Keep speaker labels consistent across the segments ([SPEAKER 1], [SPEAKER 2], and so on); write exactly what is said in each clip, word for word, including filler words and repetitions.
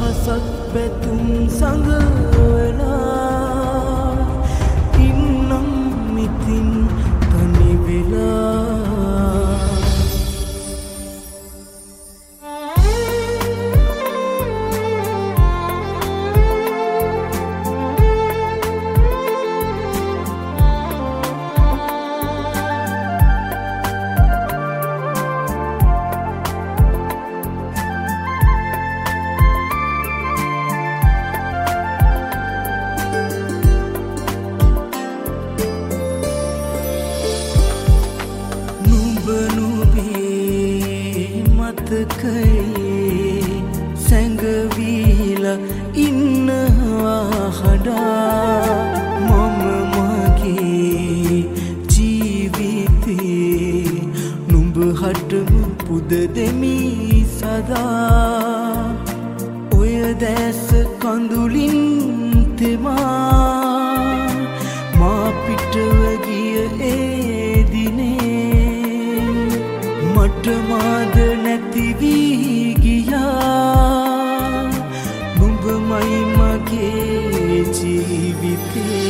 [SPEAKER 1] දහසක් පැතුම් සඟවලා ඉන්නම් ඉතින් තනි වෙලා. මතකයේ සැඟවීලා ඉන්නවා හඬා මම මගේ ජීවිතේ නුඹ හටම පුද දෙමි සදා. ඔය දැස කඳුලින් තෙමා මා පිටව ගිය ඒ දිනේ මට මාද නැති වී ගියා නුඹමයි මගේ ජීවිතේ.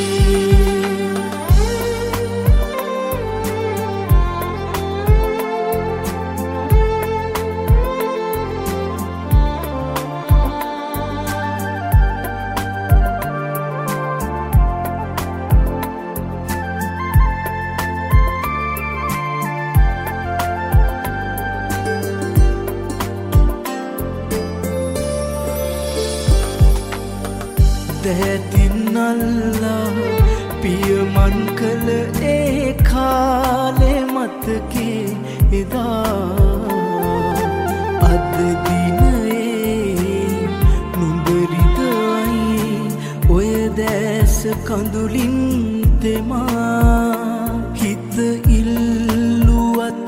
[SPEAKER 1] දැතින් අල්ලා පියමන් කළ ඒ කාලේ මතකේ එදා අද දිනයේ නුඹ රිදවයි ඔය දැස කඳුලින් තෙමා හිත ඉල්ලුවත්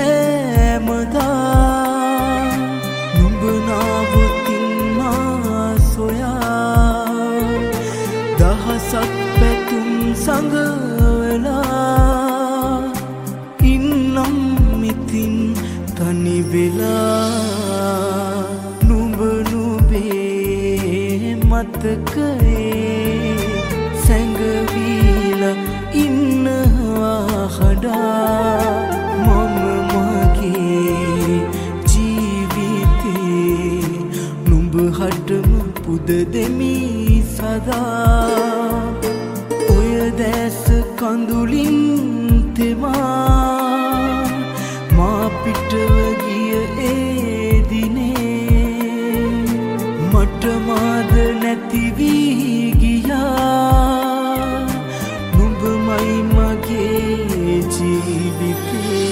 [SPEAKER 1] සෑමදා නුඹ නාවතින් මා සොයා දහසක් පැතුම් සඟවලා ඉන්නම් ඉතින් තනි වෙලා. නුඹ නුඹේ මතකයේ සැඟවීලා ඉන්නවා හඬා මම මගේ ජීවිතේ නුඹ හටම පුද දෙමි සදා. ඔය දැස කඳුලින් තෙමා මා පිටව ගිය ඒ දිනේ මට මාද නැති වී ගියා නුඹමයි මගේ ජීවිතේ.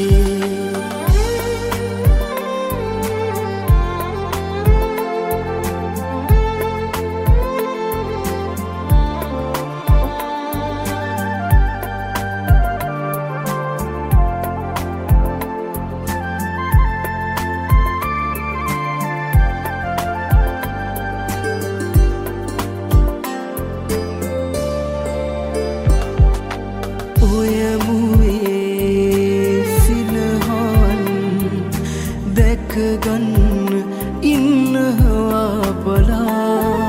[SPEAKER 1] ඔය මුවේ සිනහන් දැකගන්න ඉන්නවා බලා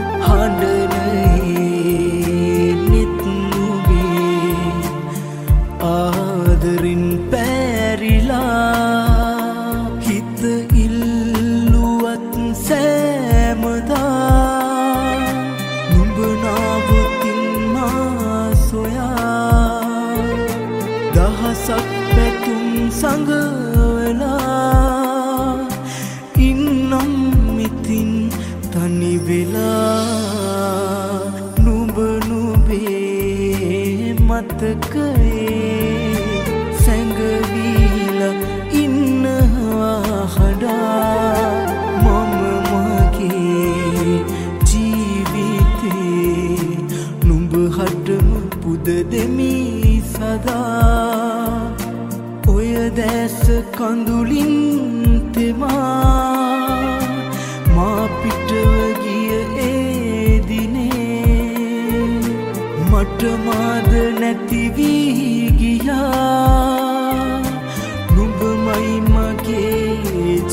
[SPEAKER 1] හඬනේ නිත් නුඹේ ආදරින් පැරිලා හිත ඉල්ලුවත් සෑමදා නුඹ නාවතින් මා සොයා දහසක් පැතුම් සඟවලා ඉන්නම් ඉතින් තනි වෙලා. නුඹ නුඹේ මතකයේ සැඟවීලා ඉන්නවා හඬා මම මගේ ජීවිතේ නුඹ හටම පුද දෙමි සදා. ඔය දැස කඳුලින් තෙමා මා පිටව ගිය ඒ දිනේ මට මාද නැති වී ගියා නුඹමයි මගේ